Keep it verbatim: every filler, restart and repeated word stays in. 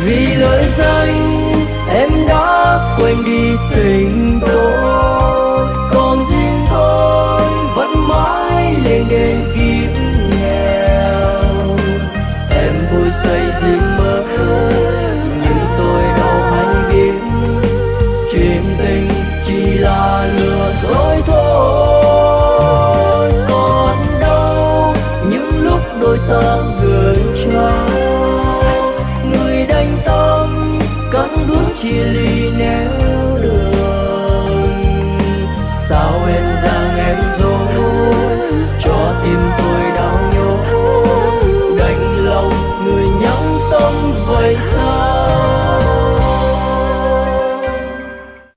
Vì lời danh em đã quên đi tình tôi, còn riêng tôi vẫn mãi lên đền kiếp nghèo. Em vui say riêng mơ nhưng tôi đâu hay biết chuyện tình chỉ là lừa dối thôi. Còn đâu những lúc đôi ta gần trao, người đành tâm cắn bước chia ly